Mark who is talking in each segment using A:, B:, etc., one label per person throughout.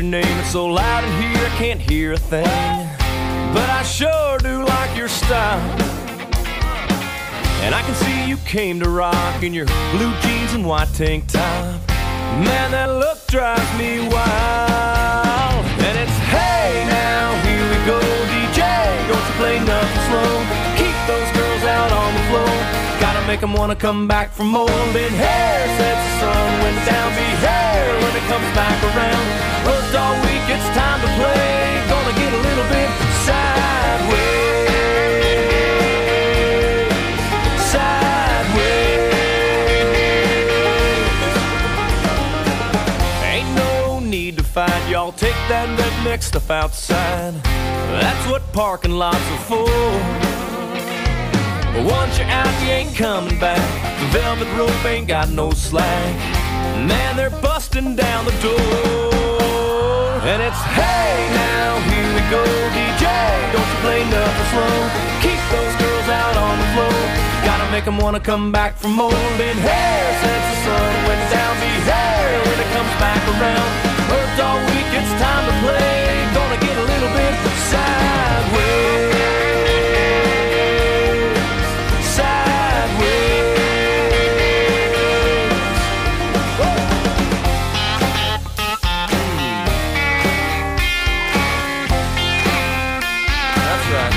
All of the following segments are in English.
A: your name? It's so loud in here I can't hear a thing. But I sure do like your style. And I can see you came to rock in your blue jeans and white tank top. Man, that look drives me wild. And it's hey now, here we go, DJ. Don't you play nothing slow. Keep those girls out on the floor. Gotta make them wanna come back for more. Been hair since the sun went down. Be hair when it comes back around. Worked all week, it's time to play. Gonna get a little bit sideways. Fight, y'all take that redneck stuff outside. That's what parking lots are for. But once you're out, you ain't coming back. The velvet rope ain't got no slack. Man, they're busting down the door. And it's hey now, here we go, DJ. Don't you play nothing slow. Keep those girls out on the floor. Gotta make them wanna come back for more. Been hair since the sun went down. Be hair when it comes back around. Worked all week, it's time to play. Gonna get a little bit sideways. Sideways. That's right.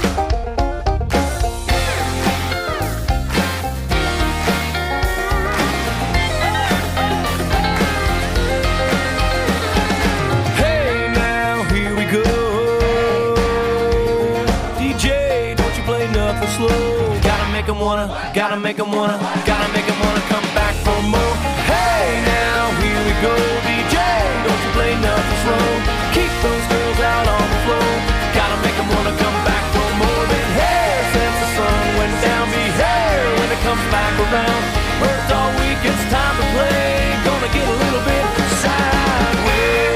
A: Slow. Gotta make them wanna come back for more. Hey now, here we go, DJ. Don't you play nothing slow. Keep those girls out on the floor. Gotta make them wanna come back for more. Been hair since the sun went down. Be hair when it comes back around. Worked all week, it's time to play. Gonna get a little bit sideways.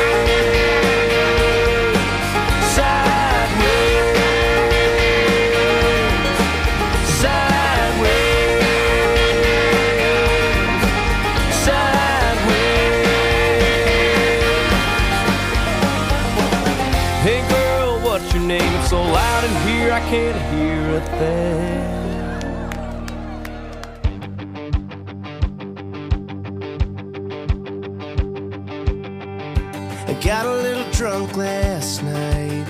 A: So loud in here I can't hear a thing.
B: I got a little drunk last night.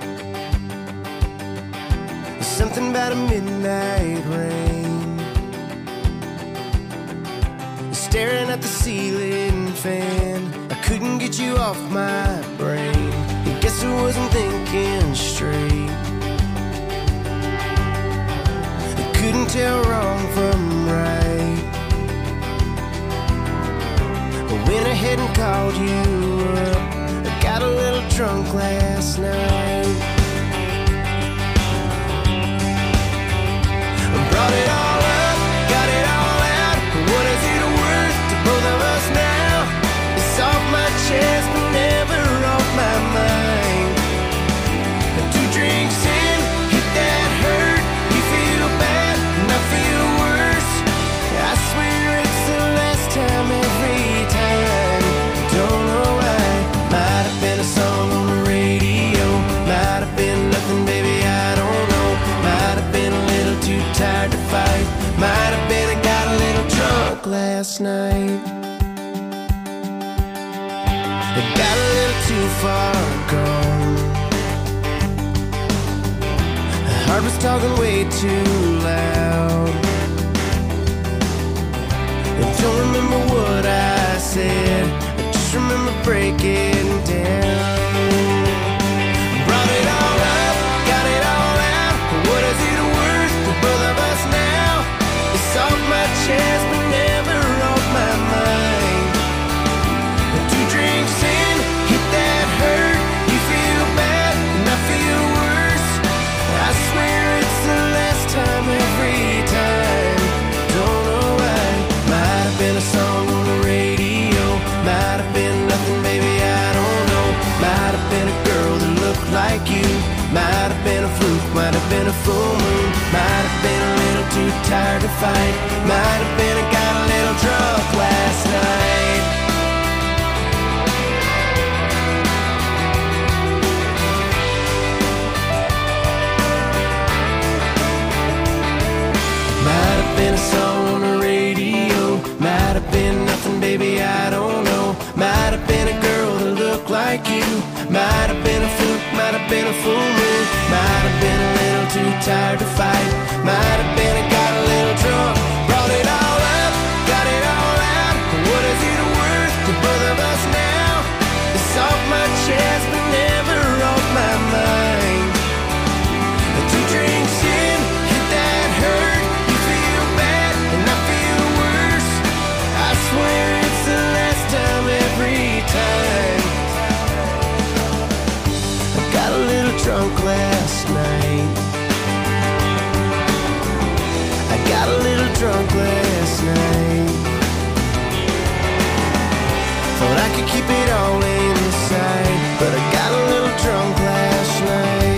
B: Something about a midnight rain. Staring at the ceiling fan, I couldn't get you off my brain. Guess I wasn't thinking straight. I couldn't tell wrong from right. I went ahead and called you up. I got a little drunk last night. I brought it all up, got it all out. What is it worth to both of us now? It's off my chest but never off my mind. Drinks in, hit that hurt. You feel bad, and I feel worse. I swear it's the last time every time. Don't know why. Might have been a song on the radio. Might have been nothing, baby, I don't know. Might have been a little too tired to fight. Might have been I got a little drunk last night. I got a little too far gone. Heart was talking way too loud. I don't remember what I said. I just remember breaking down. Brought it all up, got it all out. What is it worth to both of us now? It's off my chest but never off my mind. 2 drinks in, hit that hurt. You feel bad and I feel worse. I swear it's the last time every time. Don't know why. Might have been a song on the radio. Might have been nothing, baby, I don't know. Might have been a girl that looked like you. Might have been a fluke, might have been a full moon. Might have been a little too tired to fight. Might have been I got a little drunk last night. hard to fight. Might have been I got a little drunk, brought it all up, got it all out. What is it worth to both of us now? It's off my chest but never off my mind. 2 drinks in, hit that hurt. You feel bad and I feel worse. I swear it's the last time every time. I got a little drunk last night. I got a little drunk last night. Thought I could keep it all inside, but I got a little drunk last night.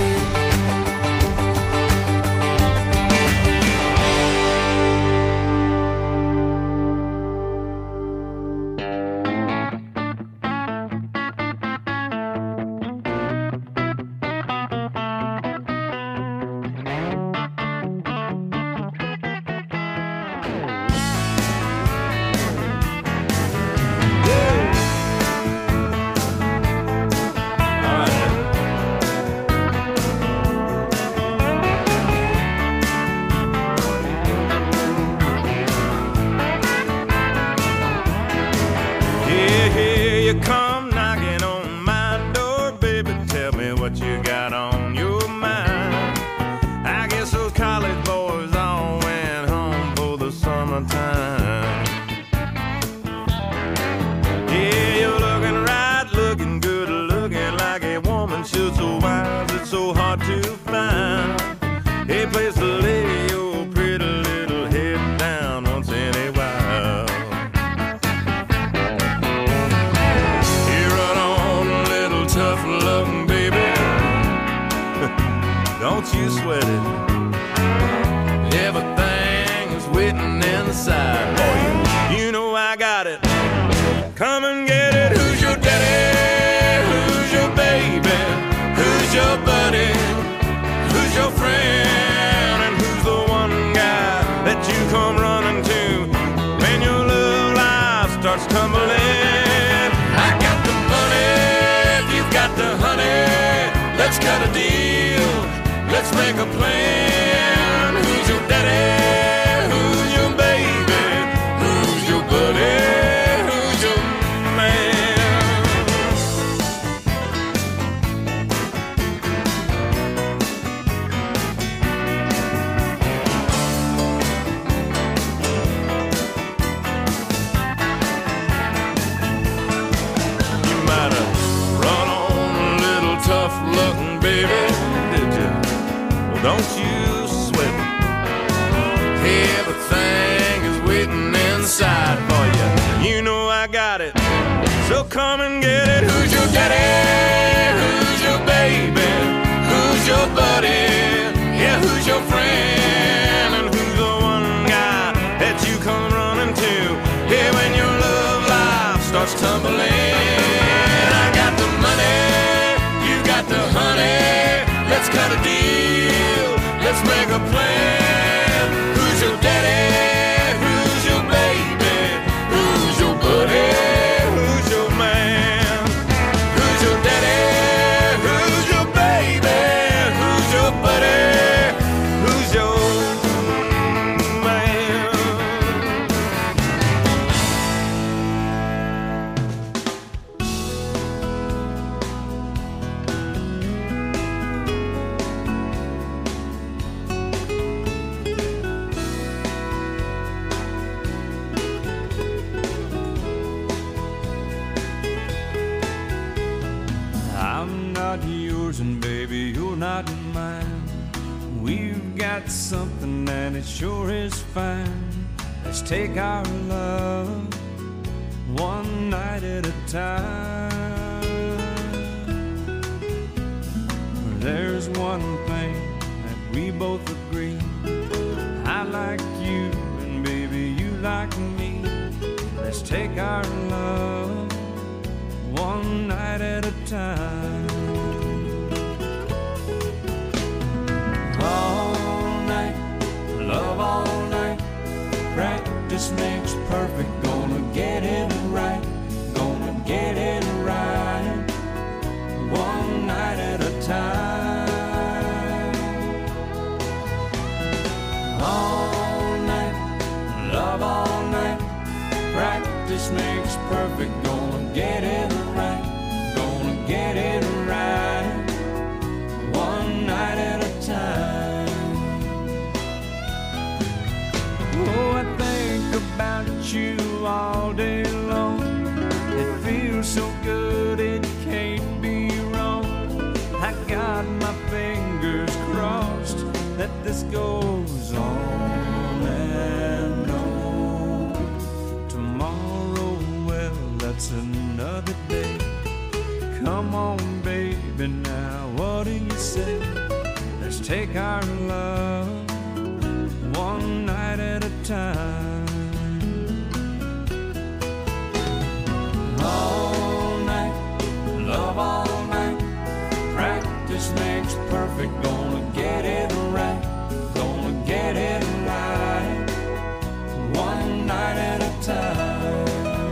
A: Don't you sweat it. Everything is waiting inside for you. You know I got it. Come and get it. Who's your daddy? Who's your baby? Who's your buddy? Who's your friend? And who's the one guy that you come running to when your love life starts tumbling? I got the money, you've got the honey. Let's cut a deal. Let's make a plan. Who's your daddy? Who's your baby? Who's your buddy? Who's your man? You might have run on a little tough looking baby. Don't you sweat it. Everything is waiting inside for you. You know I got it. So come and get it. Who's your daddy? Who's your baby? Who's your buddy? Yeah, who's your friend? And who's the one guy that you come running to here when your love life starts tumbling? I got the money, you got the honey. Let's cut a deal. Let's make a plan. Who's your daddy? Who's your baby? Who's your buddy? Who's your man? Who's your daddy? Who's your baby? Who's your buddy? Who's your and baby, you're not mine. We've got something and it sure is fine. Let's take our love one night at a time. There's one thing that we both agree. I like you and baby, you like me. Let's take our love one night at a time. All night, love all night. Practice makes perfect. Gonna get it right. Gonna get it right. One night at a time. Practice makes perfect. Gonna get it right. Gonna get it right. One night at a time. Oh, I think about you all day long. It feels so good, it can't be wrong. I got my fingers crossed that this goes on and on. Tomorrow, well, that's another day. Come on, baby, now what do you say? Let's take our love one night at a time. All night, love all night. Practice makes perfect. Gonna get it right. Gonna get it right. One night at a time.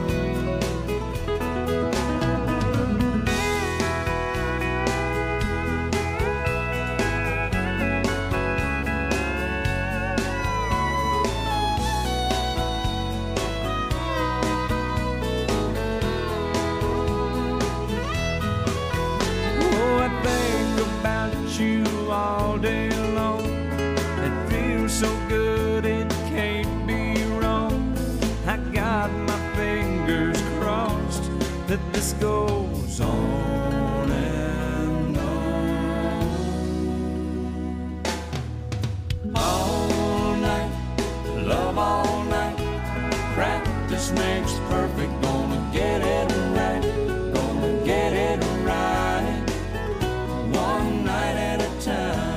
A: You all day long. It feels so good, it can't be wrong. I got my fingers crossed that this goes on and on. All night, love all night. Practice makes perfect. Gonna get it right. Gonna get it right. One night at a time.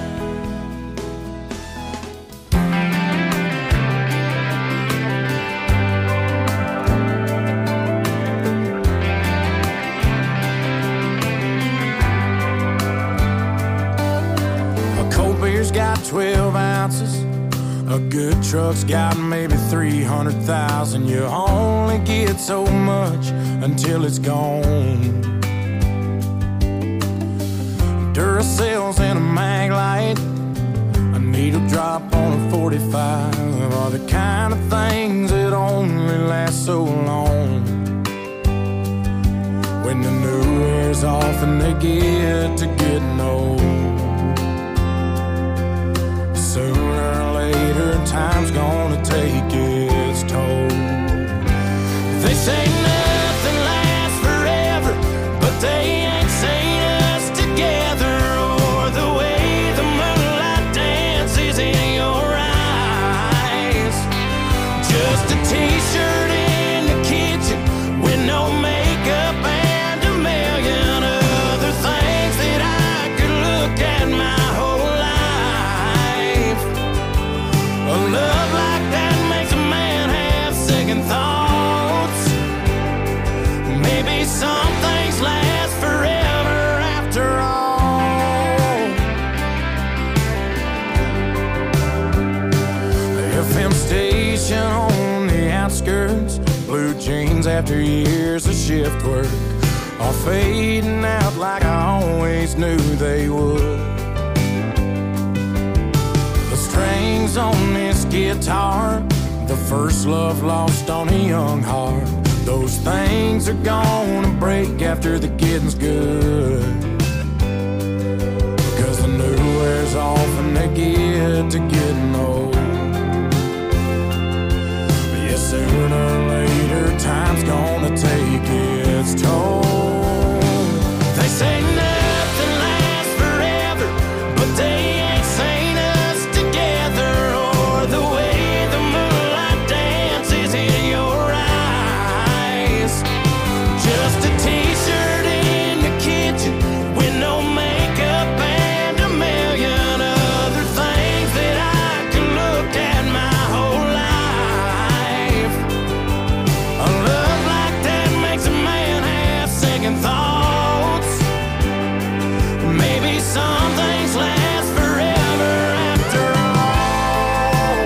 B: A cold beer's got 12 ounces. A good truck's got maybe 300,000. You only get so much until it's gone. Duracells and a mag light, a needle drop on a 45 are the kind of things that only last so long. When the new wears off and they get to getting old, sooner or later time's gonna take its toll. They say nothing lasts forever, but they ain't saying us together, or the way the moonlight dances in your eyes. Just a t-shirt in the kitchen with no makeup and a million other things that I could look at my whole life. A love like that makes a man have second thoughts. Maybe some things last forever after all. The FM station on the outskirts, blue jeans after years of shift work, are fading out like I always knew they would. The strings on this guitar, the first love lost on a young heart, those things are gonna break after the getting's good. Because the new wears off and they get to getting old. But yeah, sooner or later time's gonna take its toll. They say nothing lasts forever, but they ain't saying us together, or the way the moonlight dances in your eyes. Just a t-shirt in the kitchen with no makeup and a million other things that I can look at my whole life. A love like that makes a man have second thoughts. Maybe some things last forever after all.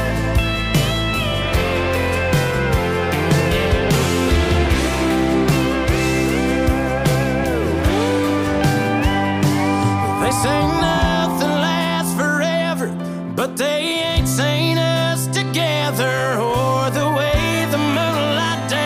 B: They say nothing lasts forever, but they ain't saying us together, or the way the moonlight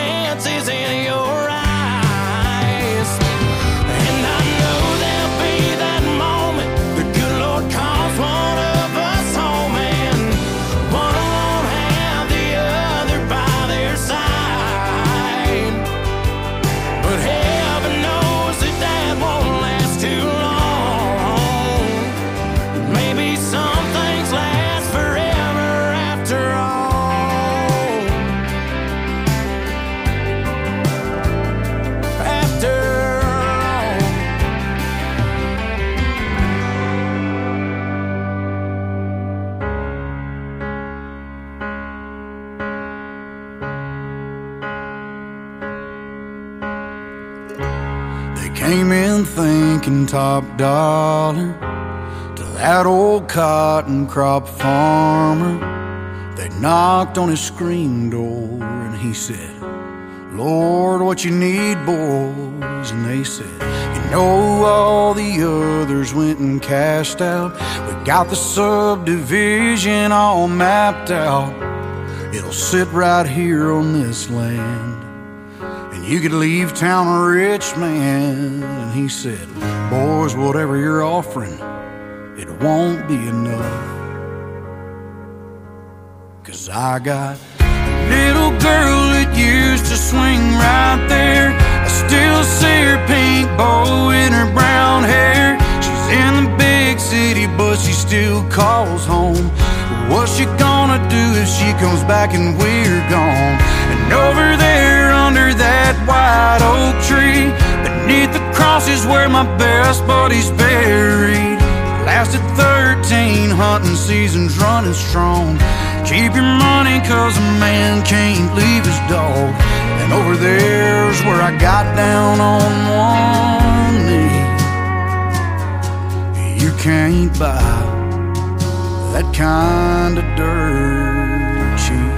C: came in thinking top dollar to that old cotton crop farmer. They knocked on his screen door and he said, Lord, what you need, boys? And they said, you know, all the others went and cashed out. We got the subdivision all mapped out. It'll sit right here on this land, and you could leave town a rich man. And he said, boys, whatever you're offering, it won't be enough. 'Cause I got a little girl that used to swing right there. I still see her pink bow in her brown hair. She's in the big city, but she still calls home. What's she gonna do if she comes back and we're gone? And over there under that white oak tree, beneath the cross is where my best buddy's buried. Lasted 13 hunting seasons running strong. Keep your money 'cause a man can't leave his dog. And over there's where I got down on one knee. You can't buy that kind of dirt cheap.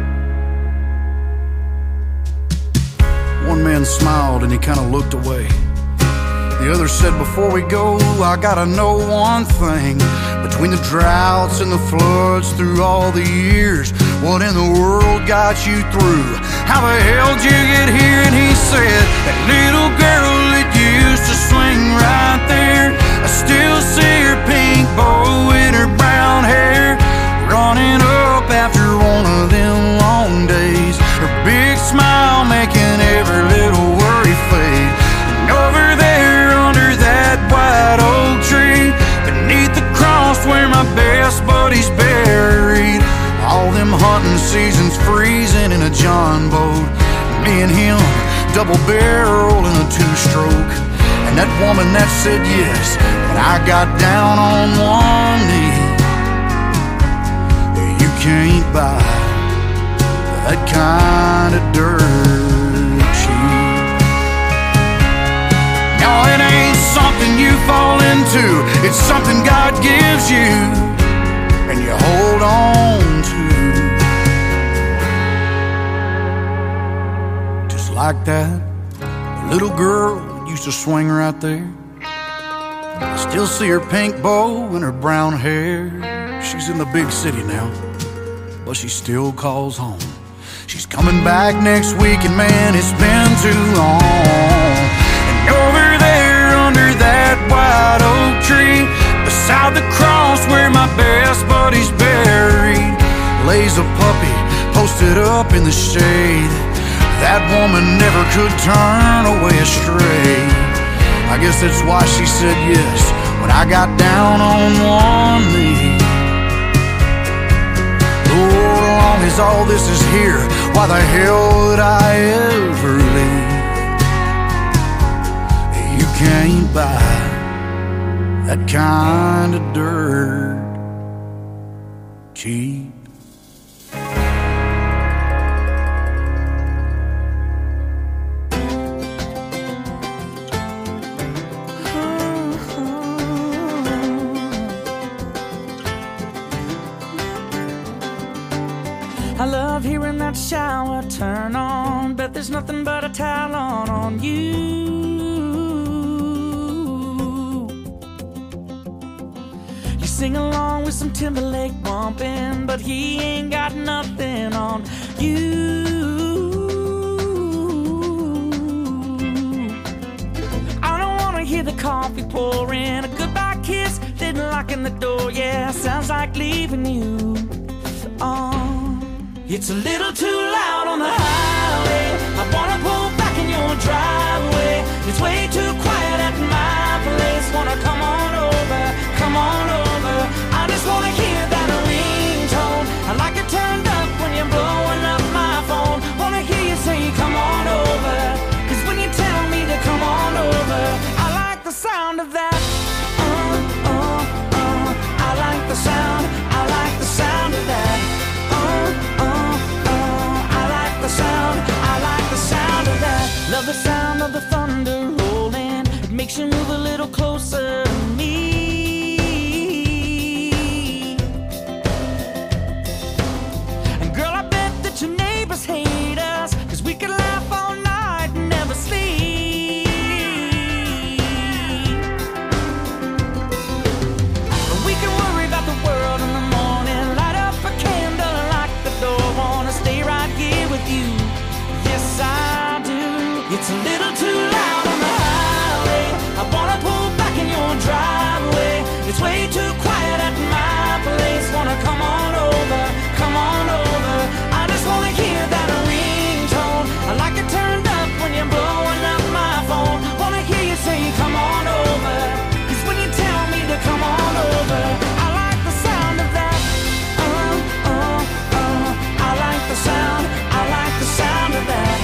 C: One man smiled and he kind of looked away. The other said, before we go, I gotta know one thing. Between the droughts and the floods through all the years, what in the world got you through? How the hell did you get here? And he said, that little girl that used to swing right there, I still see her pink bow in her brown hair, running up after one of them long days, her big smile making every little worry fade. And over there under that white oak tree, beneath the cross where my best buddy's buried, all them hunting seasons freezing in a John boat, me and him double barrel in a two-stroke. And that woman that said yes, and I got down on one knee. You can't buy that kind of dirt cheap. No, it ain't something you fall into, it's something God gives you and you hold on to. Just like that little girl used to swing right there. I still see her pink bow and her brown hair. She's in the big city now, but she still calls home. She's coming back next week, and man, it's been too long. And over there under that white oak tree, beside the cross where my best buddy's buried, lays a puppy posted up in the shade. That woman never could turn away astray. I guess that's why she said yes when I got down on one knee. Lord, as long as all this is here, why the hell would I ever leave? You can't buy that kind of dirt cheap.
D: I love hearing that shower turn on, bet there's nothing but a towel on you. You sing along with some Timberlake bumping, but he ain't got nothing on you. I don't wanna hear the coffee pouring, a goodbye kiss, then locking the door. Yeah, sounds like leaving you. It's a little too loud on the highway. I wanna pull back in your driveway. It's way too quiet at my place. Wanna come on over, come on over. I just wanna hear that ringtone. I like it turned up when you're blowing up my phone. Wanna hear you say come on over, 'cause when you tell me to come on over, I like the sound of that. I like the sound, I like the sound of that. I like the sound of that. Love the sound of the thunder rolling, closer to me. And girl, I bet that your neighbors hate us, 'cause we could laugh all night and never sleep. We can worry about the world in the morning, light up a candle and lock the door. Wanna stay right here with you, yes I do. It's a little too loud on the highway, I wanna pull back in your driveway. It's way too quiet at my place. Wanna come on over, come on over. I just wanna hear that ringtone. I like it turned up when you're blowing up my phone. Wanna hear you say come on over, 'cause when you tell me to come on over, I like the sound of that. I like the sound, I like the sound of that.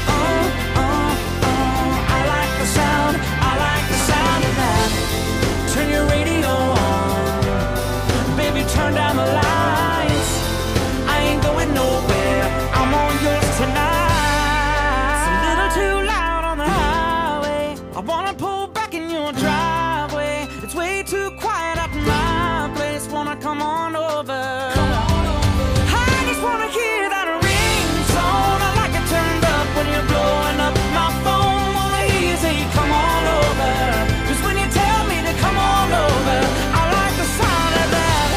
D: I like the sound, I like the sound of that. Turn your radio on, baby, turn down the lights. I ain't going nowhere, I'm all yours tonight. It's a little too loud on the highway, I wanna pull back in your driveway. It's way too quiet at my place. Wanna come on over, I just wanna hear that ringtone. I like it turned up when you're blowing up my phone. Wanna hear you say come on over, 'cause when you tell me to come on over, I like the sound of that.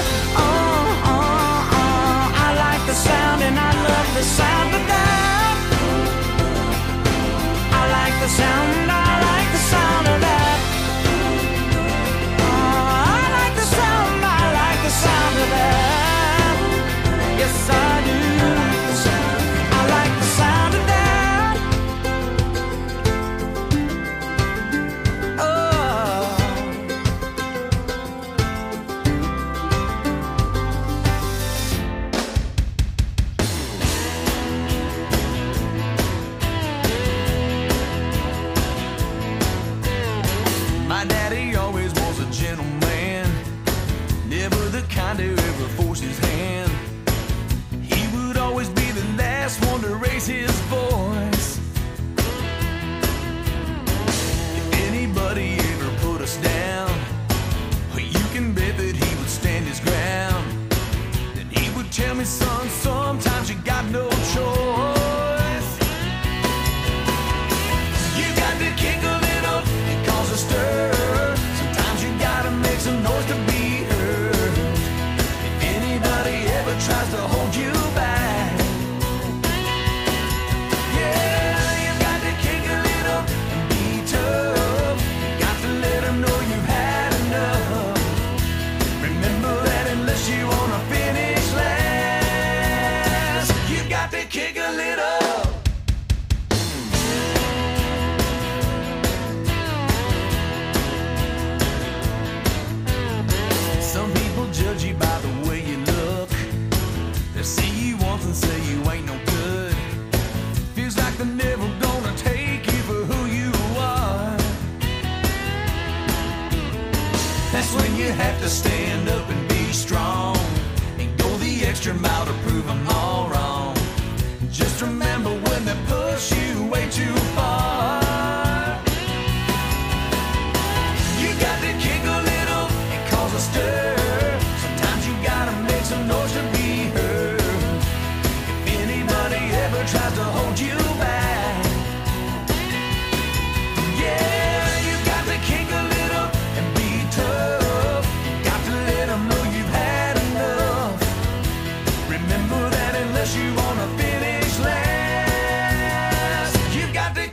D: I like the sound and I love the sound of that. I like the sound, I like the sound of that. I like the sound, I like the sound of that. Yes I do. I like the sound of that. Oh.
A: My daddy always was a gentleman, never the kind to ever force his hand. He would always be the last one to raise his voice. If anybody ever put us down, you can bet that he would stand his ground. Then he would tell me, son, sometimes you got no choice. You got to kick a little and cause a stir. Sometimes you gotta make some noise to be heard. If anybody ever tries to hold you back, yeah, you got to kick a little and be tough. You got to let them know you've had enough. Remember that unless you wanna finish last, you got to kick a little. Some people judge you by the way you look. They see you once and say you ain't no good. Feels like they're never gonna take you for who you are. That's when you have to stand up and be strong and go the extra mile to prove them all wrong. Just remember when they push you way too far, you got to kick a little and cause a stir. Sometimes you gotta make some noise to be heard. If anybody ever tries to hold you back, yeah, you got to kick a little and be tough. You got to let them know you've had enough. Remember that unless you wanna finish last, you got to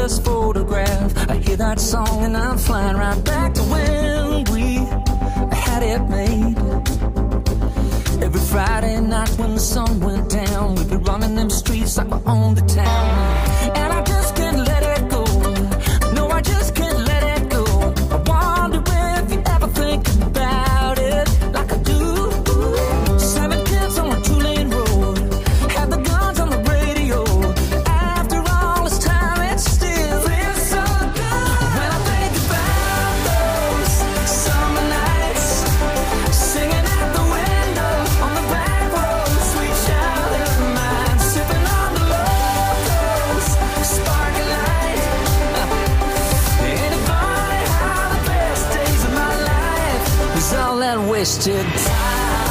D: first photograph. I hear that song and I'm flying right back to when we had it made. Every Friday night when the sun went down, we'd be running them streets like we owned the town. And I just can't let it go. No, I just can't let it go. I wonder if you ever think about it like I do. 7 kids on a 2-lane road, had the guns on the radio. After all this time, it still feels so good. When I think about those summer nights, singing out the window on the back road, sweet childhood of mine, sipping on the locals, sparkling light. Ain't it funny how the best days of my life was all that wasted time?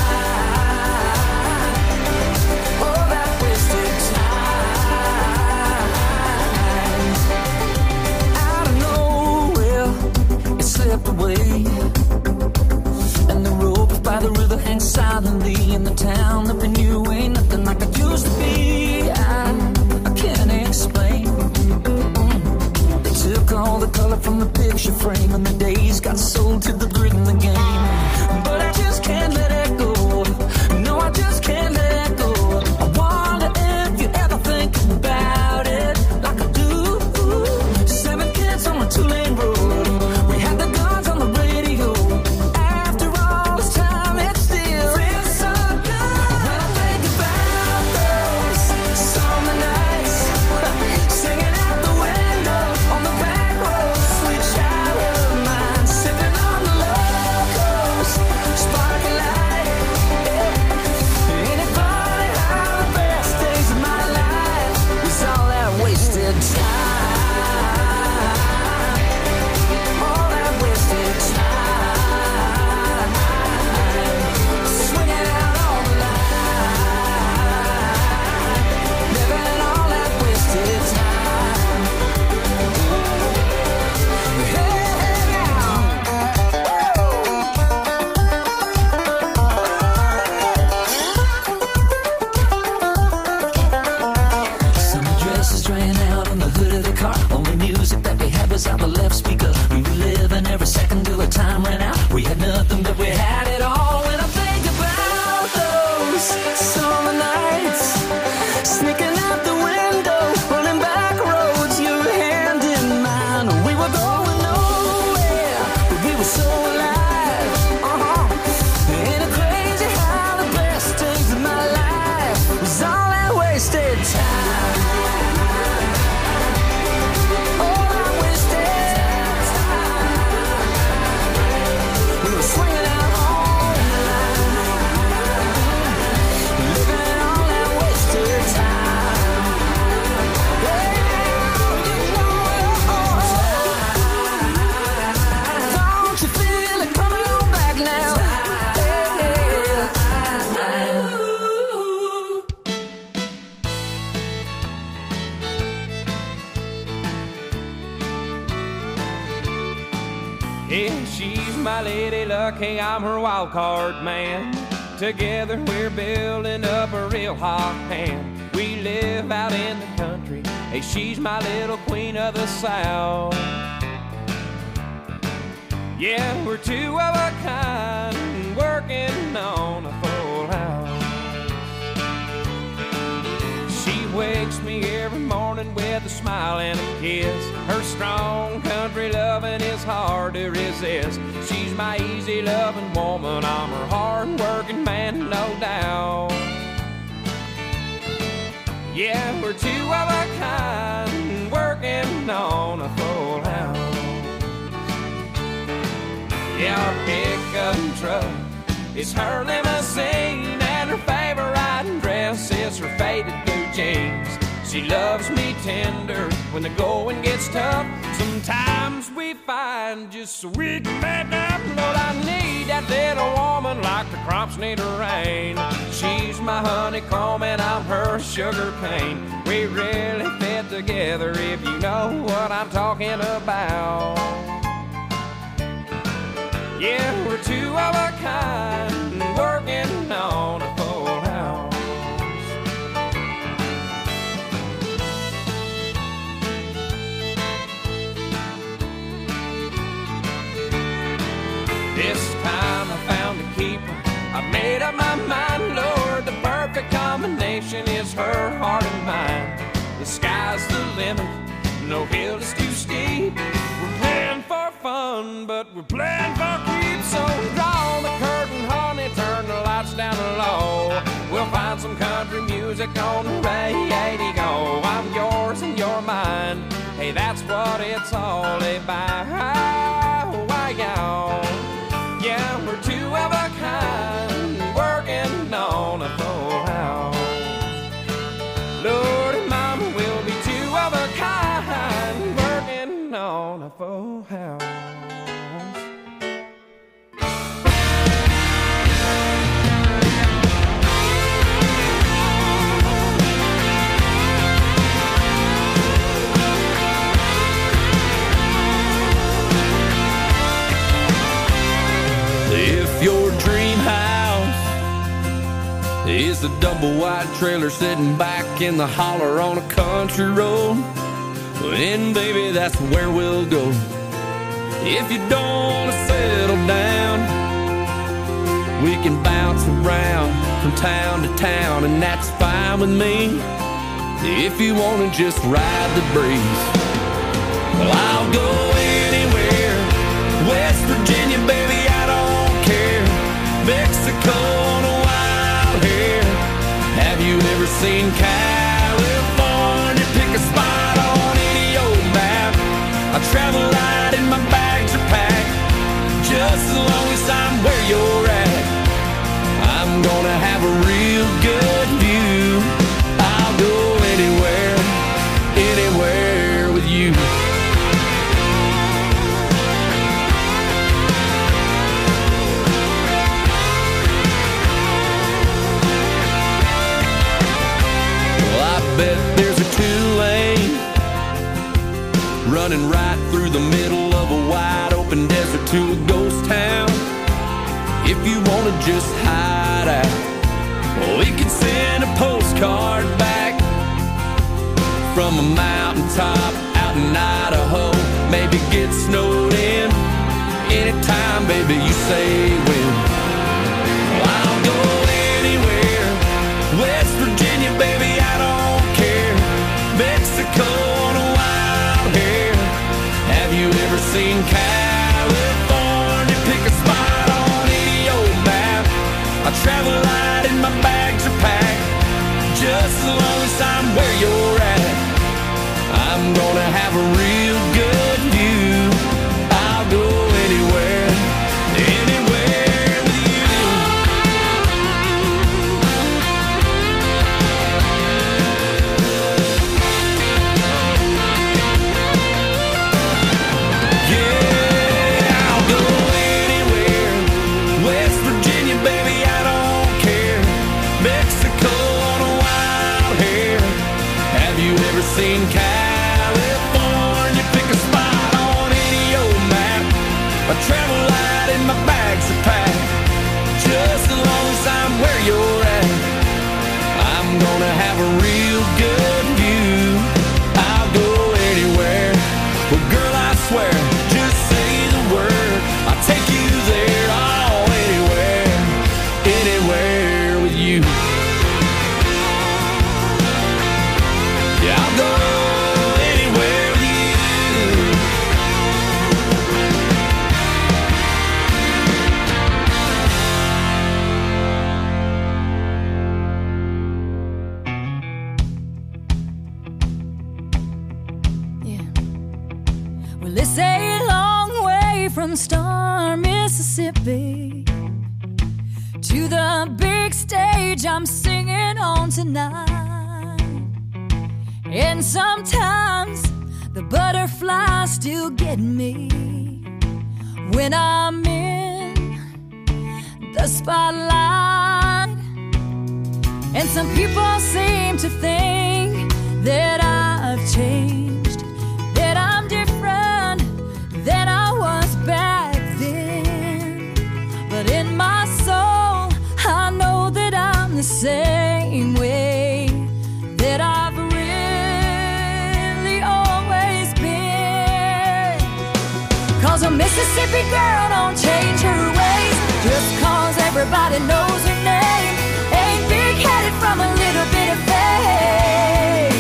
D: All that wasted time. Out of nowhere, it slipped away, and the rope by the river hangs silently in the town that we knew ain't nothing like it used to be. I can't explain. They took all the color from the picture frame, and the days got sold to the grit in the game. But I just can't let it go. No, I just can't let it go. I wonder if you ever think about it like I do. 7 kids on a 2-lane road, we had the guns on the radio. After all this time, it still feels so good. When I think about those summer nights, singing out the window on the back road, sweet childhood of mine, sipping on the locals, sparkling light. Ain't it funny how the best days of my life was all that wasted time? All that wasted time. Swinging out on the line, living all that wasted time. Hey, now. Summer dresses drain out on the hood of the car. Only music that we had was out the left speaker. We were living every second till the time ran out. We had nothing, but we had it all. When I think about those summer nights, sneaking out the window, running back roads, your hand in mine. We were going nowhere, but we were so alive. Ain't it crazy how the best days of my life was all that wasted time? All that wasted time. We were swinging out on the line, living all that wasted time. Yeah, you know it. Don't you feel it coming on back now?
A: Yeah, she's my lady luck, hey, I'm her wild card man. Together we're building up a real hot hand. We live out in the country, hey, she's my little queen of the South. Yeah, we're 2 of a kind, working on a full house. She wakes me every morning with a smile and a kiss. Her strong country loving is hard to resist. She's my easy loving woman, I'm her hard working man, no doubt. Yeah, we're 2 of a kind, working on a full house. Yeah, our pickup truck is her limousine, and her favorite dress is her faded blue jeans. She loves me tender when the going gets tough. Sometimes we find just so we can make up. Lord, I need that little woman like the crops need a rain. She's my honeycomb and I'm her sugar cane. We really fit together if you know what I'm talking about. Yeah, we're 2 of a kind, working on a full house. This time I found a keeper. I made up my mind, Lord, the perfect combination is her heart and mine. The sky's the limit, no hill is too steep. We're playing for fun, but we're playing for keeps. So draw the curtain, honey, turn the lights down low. We'll find some country music on the radio. I'm yours and you're mine. Hey, that's what it's all about. Why, y'all? Yeah, we're two of a kind, working on a full house. Lord and Mama will be two of a kind, working on a full house. Your dream house is a double wide trailer sitting back in the holler on a country road. And baby, that's where we'll go. If you don't want to settle down, we can bounce around from town to town, and that's fine with me. If you want to just ride the breeze, well, I'll go anywhere. West Virginia, baby, I don't care. Mexico on a wild hair. Have you ever seen California? Pick a spot on any old map. I travel light and my bags are packed. Just as long as I'm where you're at, I'm gonna have a real good view. I'll go anywhere, anywhere with you. Bet there's a 2-lane running right through the middle of a wide open desert to a ghost town. If you want to just hide out, well, we can send a postcard back from a mountaintop out in Idaho. Maybe get snowed in anytime, baby, you say when. Well, I'll go anywhere. West Virginia, baby, I don't care. Mexico on a wild hair. Have you ever seen California? Pick a spot on any old map. I travel light and my bags are packed. Just as long as I'm where you're at, I'm gonna have a real good view. I'll go anywhere, anywhere with you. Seen California, pick a spot on any old map. I travel light and my bags are packed. Just as long as I'm where you're at, I'm gonna have a real good view. I'll go anywhere. Well, girl, I swear, just say the word, I'll take you there. Oh, anywhere, anywhere with you. Yeah, I'll go anywhere with you.
E: Yeah. Well, it's a long way from Star, Mississippi to the big stage I'm singing on tonight. And sometimes the butterflies still get me when I'm in the spotlight. And some people seem to think that I've changed, that I'm different than I was back then. But in my soul, I know that I'm the same way that I've really always been. 'Cause I'm Mississippi girl don't change her ways just 'cause everybody knows her name. Ain't big-headed from a little bit of fame.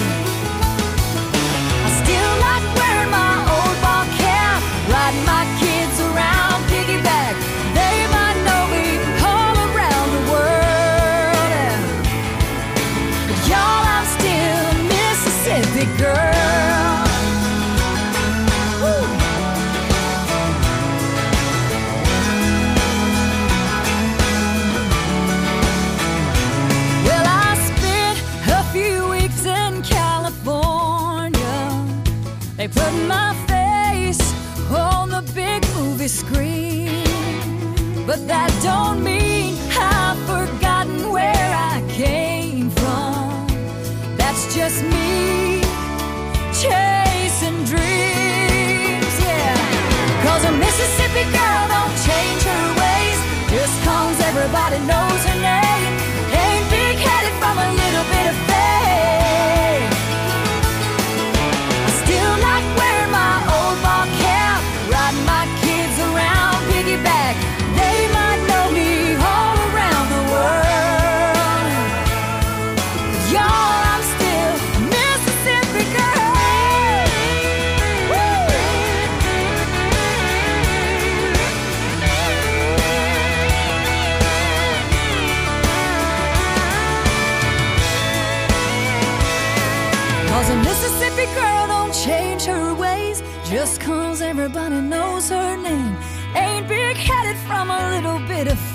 E: I still like wearing my old ball cap, riding my kids around piggyback. They might know me all around the world, but y'all, I'm still a Mississippi girl. Woo. Well, I spent a few weeks in California. They put my face on the big movie screen, but that don't mean I've forgotten where I came from. That's just me chasing dreams, yeah. 'Cause a Mississippi girl don't change her ways just 'cause everybody knows her name. Ain't big-headed from a little bit of fame. I still like wearing my old ball cap, riding my kids around piggyback. They might know me all around the world, but y'all, I'm still Mississippi girl. Woo! Cause a Mississippi girl don't change her ways just 'cause everybody knows her name. Ain't big-headed from a little bit of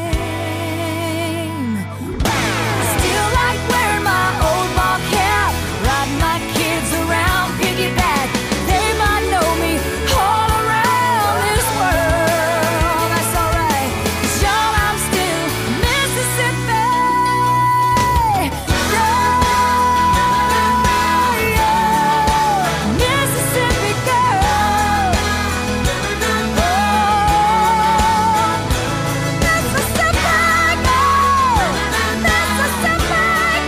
E: fame. I still like wearing my old ball cap, riding my kids around piggyback. They might know me all around this world. That's alright, 'cause y'all, I'm still Mississippi girl. Mississippi girl. Oh, Mississippi girl. Mississippi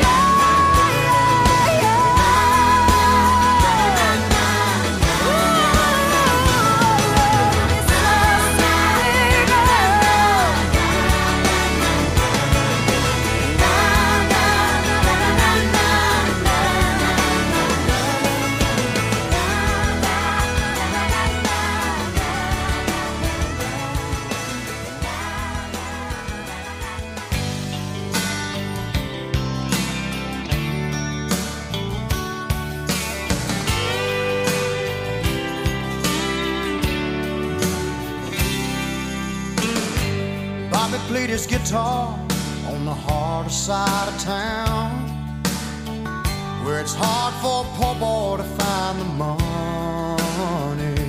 C: Bobby played his guitar on the harder side of town, where it's hard for a poor boy to find the money.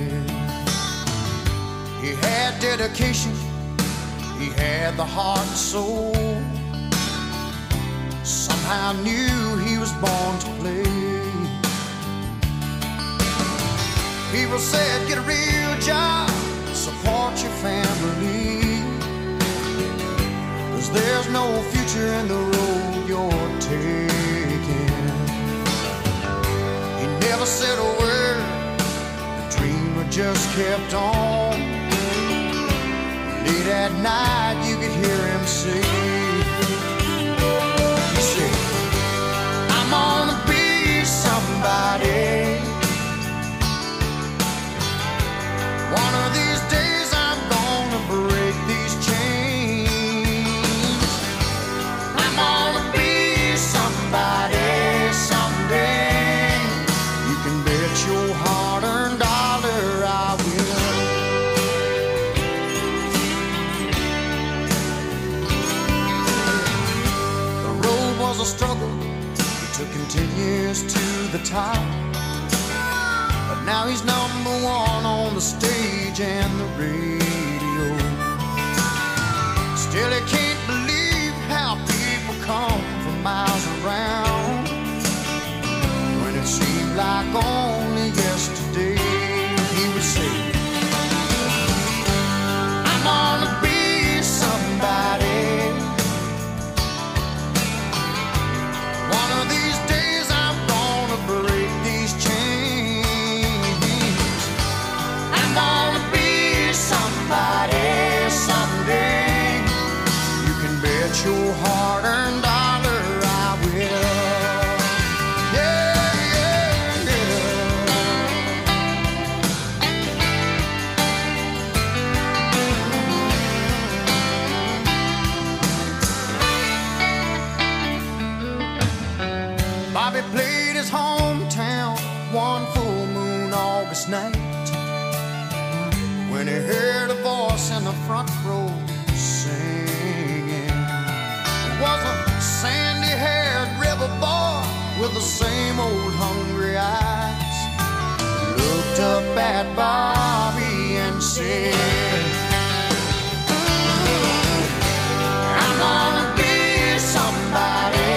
C: He had dedication, he had the heart and soul. Somehow knew he was born to play. People said, get a real job, support your family, 'cause there's no future in the road you're taking. He never said a word, the dreamer just kept on. Late at night you could hear him say, he said, I'm gonna be somebody. One of these days I'm gonna break these chains. I'm gonna be somebody someday. You can bet your hard-earned dollar I will. The road was a struggle, it took him 10 years to the top. But now he's number one on the stage and the radio. Still he can't believe how people come from miles around, when it seemed like only yesterday he would say, I'm gonna be somebody. One of these days I'm gonna break these chains. I'm gonna be night when he heard a voice in the front row singing. It was a sandy-haired river boy with the same old hungry eyes. Looked up at Bobby and said, I'm gonna be somebody.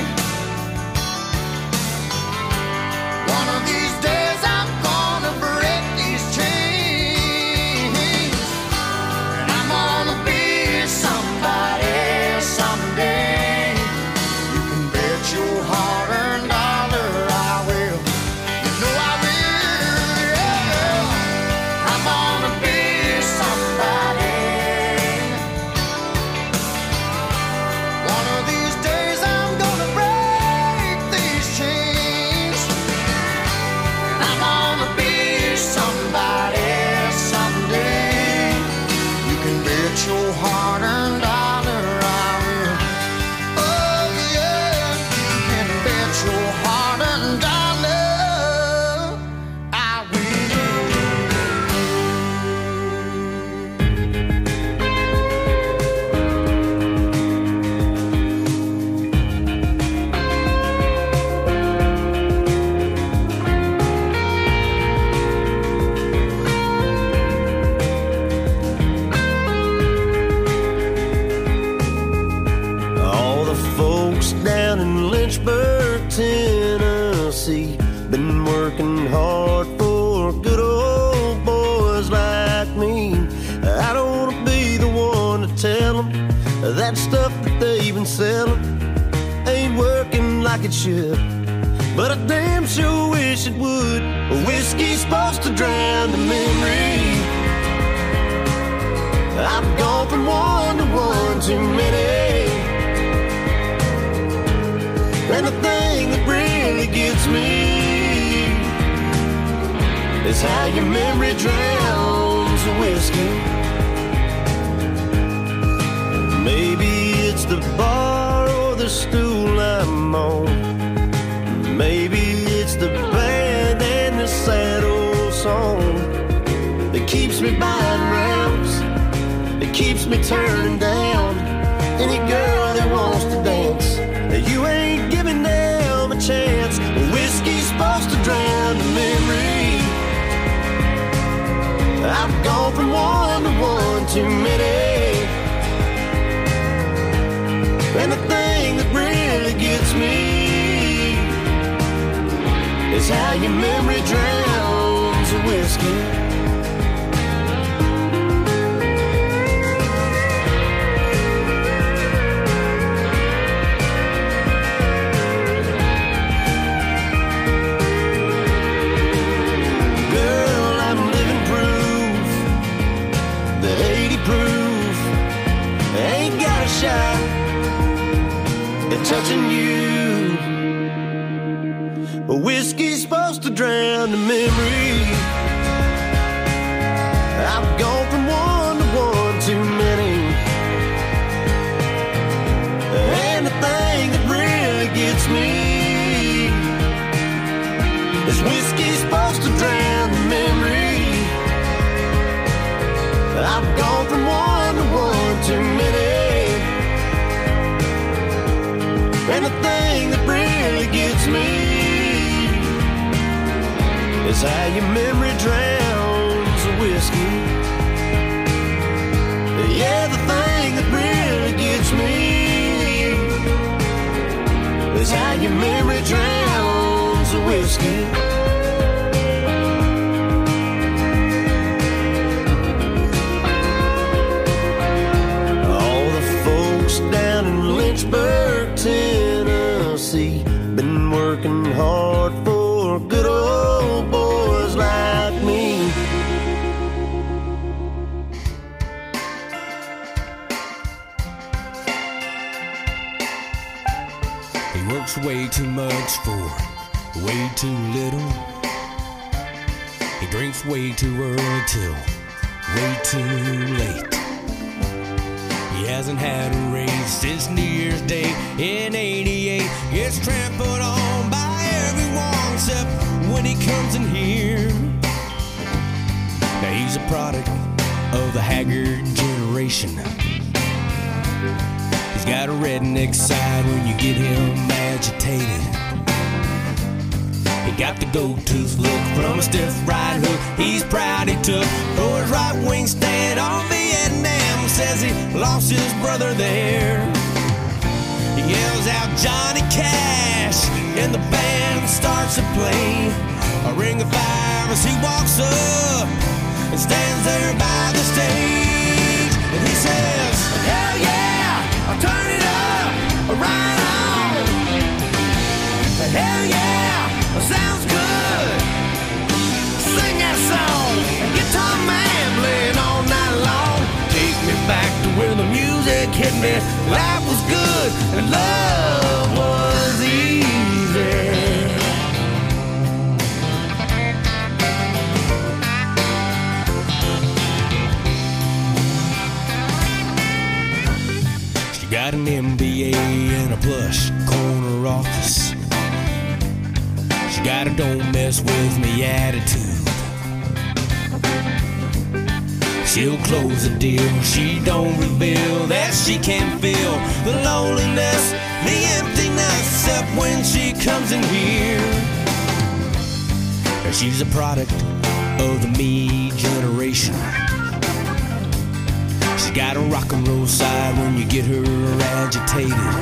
C: One of these days I'm gonna break these chains, and I'm gonna be somebody someday. You can bet your hard-earned dollar I will. You know I will, yeah. I'm gonna be somebody. One of these days I'm gonna break these chains, and I'm gonna be somebody someday. You can bet your hard-earned dollar I will. Oh yeah, you can bet your hard-earned dollar I will.
F: All the folks down in Lynchburg, Tennessee, been working hard for good old boys like me. I don't want to be the one to tell them that stuff that they've been selling ain't working like it should, but I damn sure wish it would. Whiskey's supposed to drown the memory. I've gone from one to one too many. And the thing that really gets me is how your memory drowns the whiskey. Maybe it's the bar or the stool I'm on. Maybe it's the band and the sad old song that keeps me buying rounds, that keeps me turning down any girl that wants to dance. You ain't giving them a chance. Whiskey's supposed to drown the memory. I've gone from one to one too many. And the thing that really gets me is how your memory drowns the whiskey. Touching you, but whiskey's supposed to drown the memory. I've gone from one to one too many, and the thing that really gets me is whiskey's supposed to drown the memory. I've gone from one to one too many. And the thing that really gets me is how your memory drowns the whiskey. Yeah, the thing that really gets me is how your memory drowns the whiskey. All the folks down in Lynchburg, Tennessee, been working hard for good old boys like me.
G: He works way too much for way too little. He drinks way too early till way too late. He hasn't had a raise since New Year's Day in '88. Gets trampled on by everyone except when he comes in here. She's a product of the haggard generation. He's got a redneck side when you get him agitated. He got the gold tooth look from a stiff right hook he's proud he took for his right wing stand on Vietnam. Says he lost his brother there. He yells out Johnny Cash and the band starts to play a ring of fire as he walks up and stands there by the stage. And he says, hell yeah, I'll turn it up, right on. Hell yeah, sounds good. Sing that song, guitar man playing all night long. Take me back to where the music hit me. Life was good and love was easy. She got an MBA and a plush corner office. She got a don't mess with me attitude. She'll close the deal, she don't reveal that she can feel the loneliness, the emptiness up when she comes in here. She's a product of the me generation. She's got a rock and roll side when you get her agitated.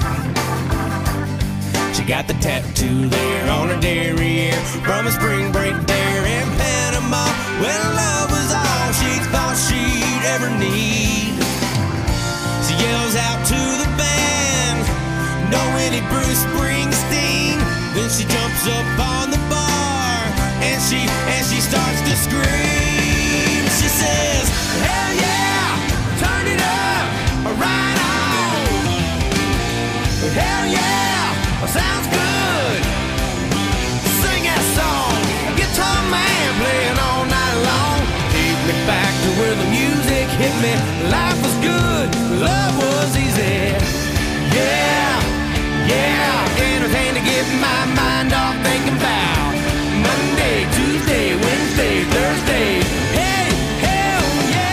G: She got the tattoo there on her derriere from a spring break there in Panama when love was all she thought she'd ever need. She yells out to the band, "No any Bruce Springsteen." Then she jumps up on the bar and she starts to scream. She says, hell yeah, turn it up, right on. Hell yeah, sounds good. Sing that song, guitar man playing all night long. Take me back to where the music hit me. Life was good, love was easy. Yeah, yeah, anything to get my mind off thinking about Monday, Tuesday, Wednesday, Thursday. Hey, hell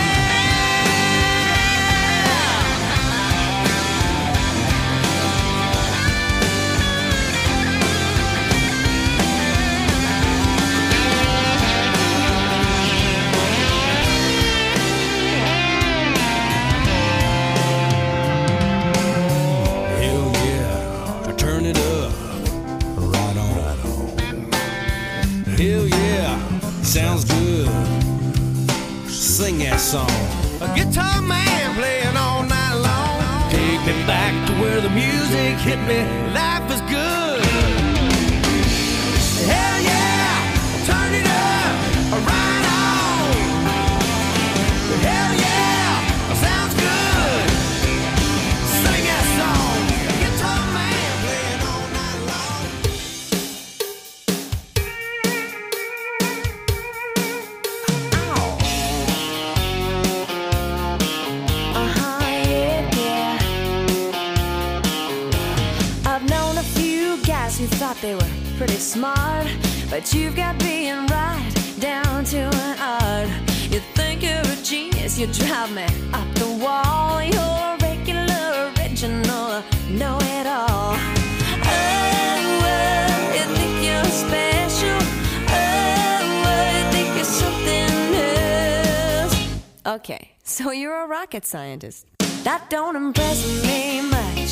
G: sounds good. Sing that song. A guitar man playing all night long. Take me back to where the music hit me. Life was good. Hell yeah, turn it up, right on. Hell yeah, sounds good. Sing that song. A guitar man playing all night long.
E: Who thought they were pretty smart, but you've got being right down to an art. You think you're a genius, you drive me up the wall. You're regular, original, know-it-all. Oh, you think you're special. Oh, you think you're something else. Okay, so you're a rocket scientist. That don't impress me much.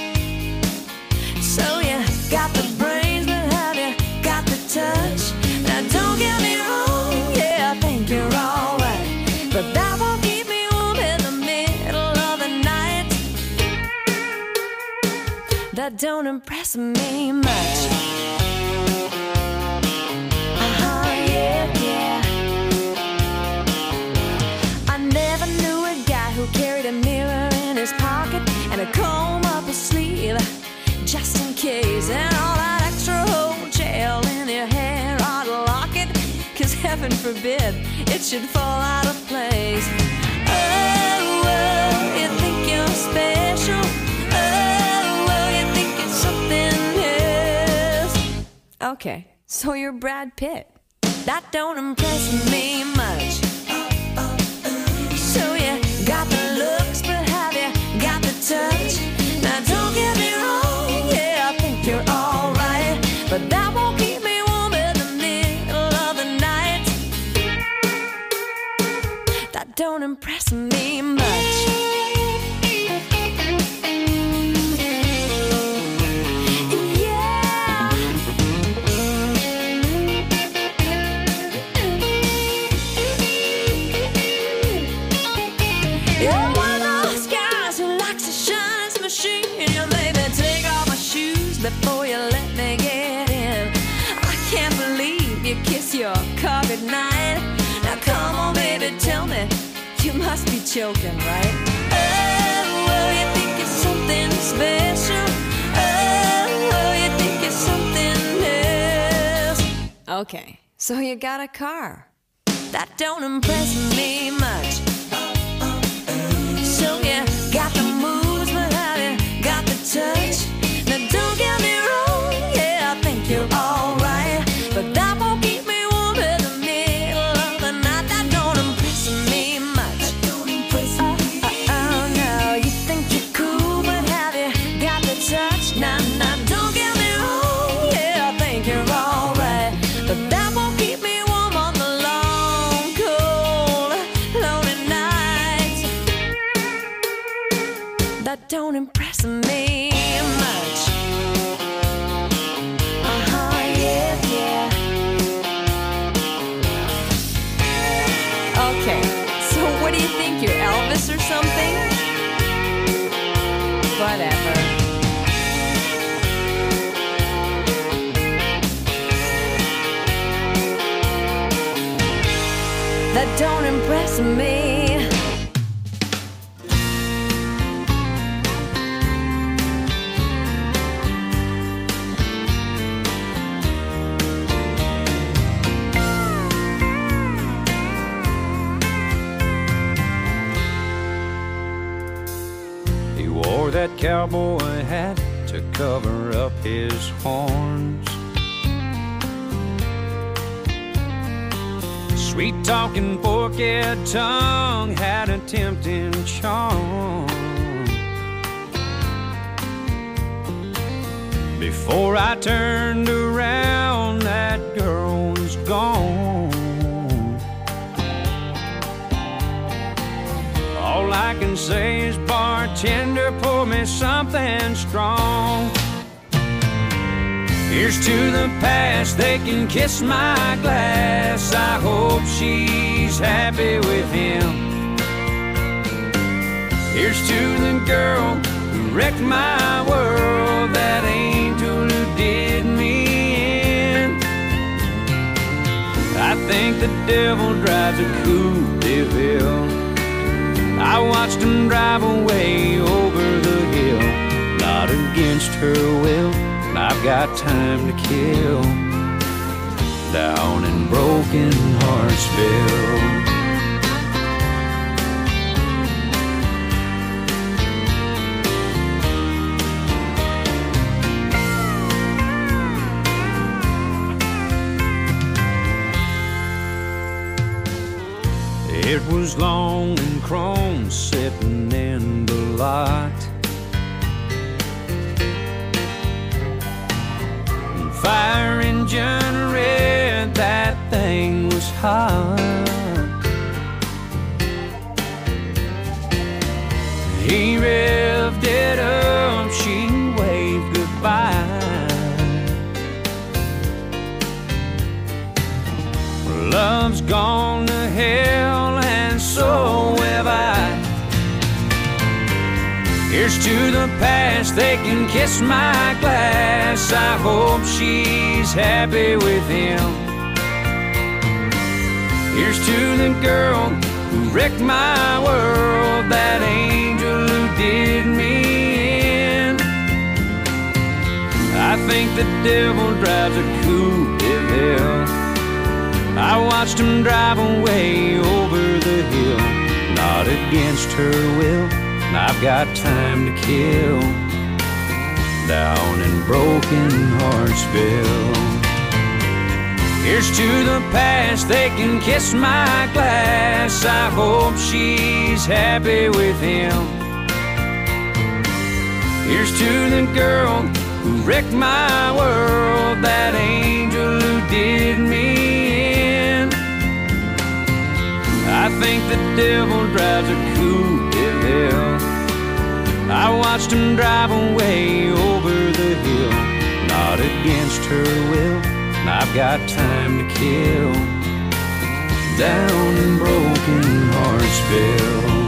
E: So you got the brains, but have you got the touch? Now don't get me wrong, yeah, I think you're alright, but that won't keep me warm in the middle of the night. That don't impress me much. Yeah, yeah. I never knew a guy who carried a mirror in his pocket and a comb up his sleeve, just in case, and all that extra whole gel in your hair ought to lock it, 'cause heaven forbid it should fall out of place. Oh, well, you think you're special. Oh, well, you think it's something else. Okay, so you're Brad Pitt. That don't impress me much. don't impress me much. You're one of those guys who likes to shine his machine. You baby, take off my shoes before you let me get in. I can't believe you kiss your car goodnight. Now come on, baby, tell me, you must be joking, right? Oh, you think it's something special? Oh, you think it's something else? Okay, so you got a car. That don't impress me much. So you got the moves, but have you got the touch? Now don't get me wrong, yeah, I think you're alright, but that won't keep me warm in the middle of the night. That don't impress me much. Oh, no, you think you're cool, but have you got the touch? Nah, don't get me wrong, yeah, I think you're alright, but that won't keep me warm on the long, cold, lonely nights. That don't impress me much. Yeah. Okay, so what do you think? You're Elvis or something? Whatever. That don't impress me.
C: He wore that cowboy hat to cover up his horns. Sweet-talking forked tongue had a tempting charm. Before I turned around, that girl was gone. All I can say is, bartender, pour me something strong. Here's to the past, they can kiss my glass. I hope she's happy with him. Here's to the girl who wrecked my world, that angel who did me in. I think the devil drives a Coupe de Ville. I watched him drive away over the hill, not against her will. I've got time to kill down in Broken Heartsville. It was long and chrome sitting in the lot. Fire engine red, that thing was hot. He revved it up, she waved goodbye. Love's gone to hell and so have I. Here's to the past, they can kiss my glass. I hope she's happy with him. Here's to the girl who wrecked my world, that angel who did me in. I think the devil drives a Coupe de Ville. I watched him drive away over the hill, not against her will. I've got time to kill down in Broken Heartsville. Here's to the past, they can kiss my glass. I hope she's happy with him. Here's to the girl who wrecked my world, that angel who did me in. I
A: I think the devil drives a coupe de ville. I watched him drive away over the hill, not against her will. I've got time to kill down in Broken Heartsville.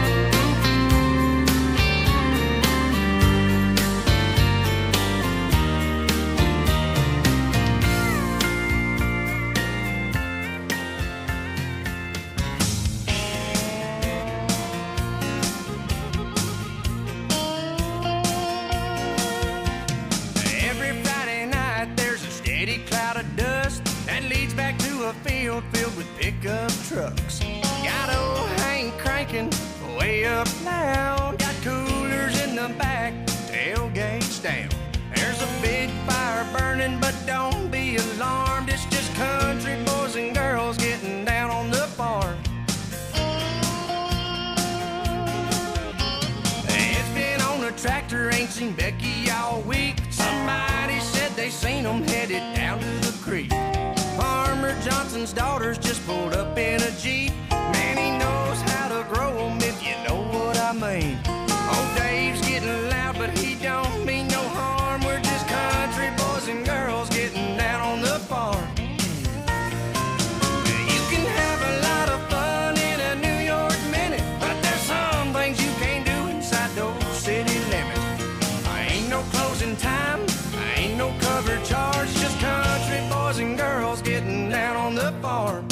B: Filled with pickup trucks. Got old Hank cranking way up loud. Got coolers in the back, tailgates down. There's a big fire burning, but don't be alarmed. It's just country boys and girls getting down on the farm. It's been on a tractor, ain't seen Becky all week. Somebody said they seen them headed down to the creek. Farmer Johnson's daughters just pulled up in a Jeep. Man, he knows how to grow them, if you know what I mean. Old Dave's getting loud, but he don't mean no harm. We're just country boys and girls getting down on the farm. You can have a lot of fun in a New York minute, but there's some things you can't do inside those city limits. Ain't no closing time, ain't no cover charge, just country boys and girls getting down on the farm.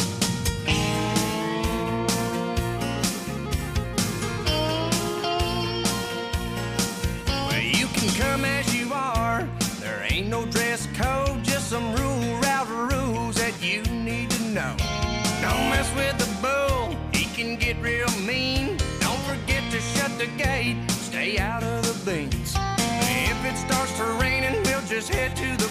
B: Well, you can come as you are, there ain't no dress code, just some route rules that you need to know. Don't mess with the bull, he can get real mean. Don't forget to shut the gate, stay out of the beans. If it starts to raining, we'll just head to the